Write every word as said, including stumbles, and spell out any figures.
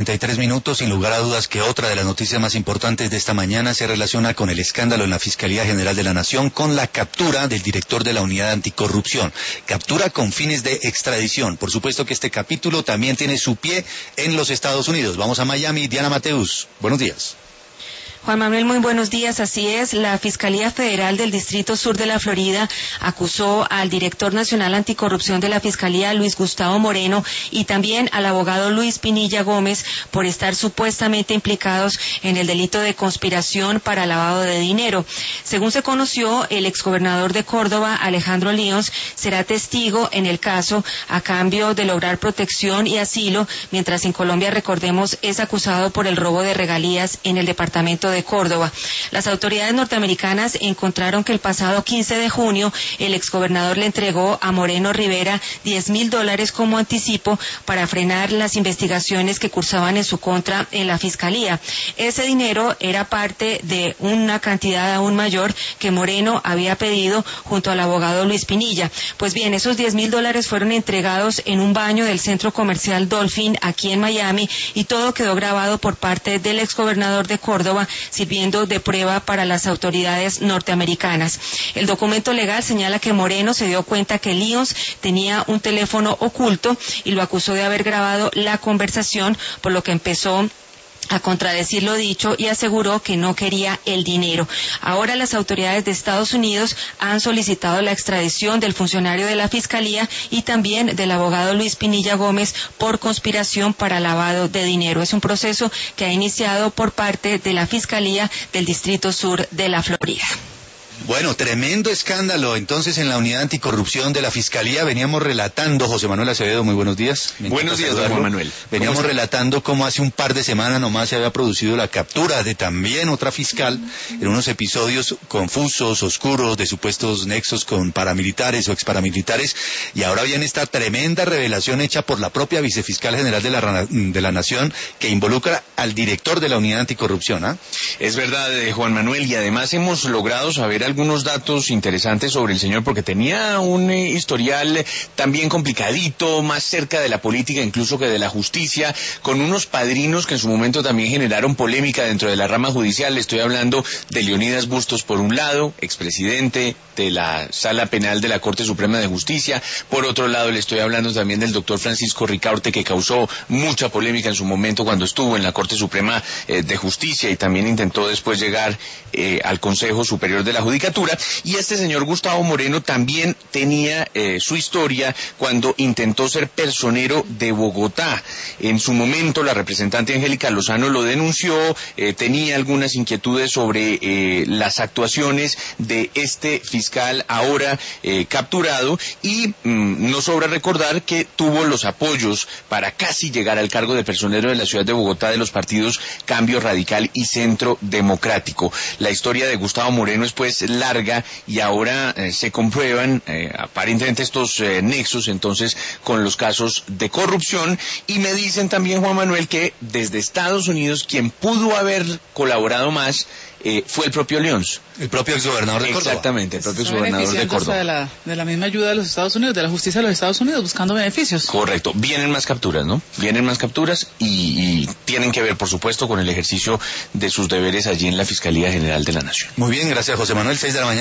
cuarenta y tres minutos. Sin lugar a dudas que otra de las noticias más importantes de esta mañana se relaciona con el escándalo en la Fiscalía General de la Nación, con la captura del director de la Unidad Anticorrupción. Captura con fines de extradición. Por supuesto que este capítulo también tiene su pie en los Estados Unidos. Vamos a Miami. Diana Mateus, buenos días. Juan Manuel, muy buenos días. Así es, la Fiscalía Federal del Distrito Sur de la Florida acusó al director nacional anticorrupción de la Fiscalía, Luis Gustavo Moreno, y también al abogado Luis Pinilla Gómez por estar supuestamente implicados en el delito de conspiración para lavado de dinero. Según se conoció, el exgobernador de Córdoba, Alejandro Lyons, será testigo en el caso a cambio de lograr protección y asilo, mientras en Colombia, recordemos, es acusado por el robo de regalías en el departamento de Córdoba. Las autoridades norteamericanas encontraron que el pasado quince de junio el exgobernador le entregó a Moreno Rivera diez mil dólares como anticipo para frenar las investigaciones que cursaban en su contra en la Fiscalía. Ese dinero era parte de una cantidad aún mayor que Moreno había pedido junto al abogado Luis Pinilla. Pues bien, esos diez mil dólares fueron entregados en un baño del centro comercial Dolphin aquí en Miami, y todo quedó grabado por parte del exgobernador de Córdoba, sirviendo de prueba para las autoridades norteamericanas. El documento legal señala que Moreno se dio cuenta que Lyons tenía un teléfono oculto y lo acusó de haber grabado la conversación, por lo que empezó a contradecir lo dicho y aseguró que no quería el dinero. Ahora las autoridades de Estados Unidos han solicitado la extradición del funcionario de la Fiscalía y también del abogado Luis Pinilla Gómez por conspiración para lavado de dinero. Es un proceso que ha iniciado por parte de la Fiscalía del Distrito Sur de la Florida. Bueno, tremendo escándalo entonces en la Unidad Anticorrupción de la Fiscalía. Veníamos relatando, José Manuel Acevedo, muy buenos días. Buenos días, don Juan Manuel. Veníamos relatando cómo hace un par de semanas nomás se había producido la captura de también otra fiscal en unos episodios confusos, oscuros, de supuestos nexos con paramilitares o exparamilitares, y ahora viene esta tremenda revelación hecha por la propia vicefiscal general de la, de la Nación, que involucra al director de la Unidad Anticorrupción, ¿ah? Es verdad, eh, Juan Manuel, y además hemos logrado saber algunos datos interesantes sobre el señor, porque tenía un eh, historial también complicadito, más cerca de la política incluso que de la justicia, con unos padrinos que en su momento también generaron polémica dentro de la rama judicial. Le estoy hablando de Leonidas Bustos por un lado, expresidente de la Sala Penal de la Corte Suprema de Justicia. Por otro lado, le estoy hablando también del doctor Francisco Ricaurte, que causó mucha polémica en su momento cuando estuvo en la Corte Suprema eh, de Justicia y también intentó después llegar eh, al Consejo Superior de la Judicatura. Y este señor Gustavo Moreno también tenía eh, su historia cuando intentó ser personero de Bogotá. En su momento la representante Angélica Lozano lo denunció, eh, tenía algunas inquietudes sobre eh, las actuaciones de este fiscal ahora eh, capturado, y mmm, no sobra recordar que tuvo los apoyos para casi llegar al cargo de personero de la ciudad de Bogotá de los partidos Cambio Radical y Centro Democrático. La historia de Gustavo Moreno es pues larga, y ahora eh, se comprueban eh, aparentemente estos eh, nexos entonces con los casos de corrupción. Y me dicen también, Juan Manuel, que desde Estados Unidos quien pudo haber colaborado más eh, fue el propio Lyons. El propio exgobernador de Córdoba. Exactamente, el propio exgobernador de Córdoba. De la, de la misma ayuda de los Estados Unidos, de la justicia de los Estados Unidos, buscando beneficios. Correcto. Vienen más capturas, ¿no? Vienen más capturas y, y tienen que ver, por supuesto, con el ejercicio de sus deberes allí en la Fiscalía General de la Nación. Muy bien, gracias, José Manuel. Seis de la mañana.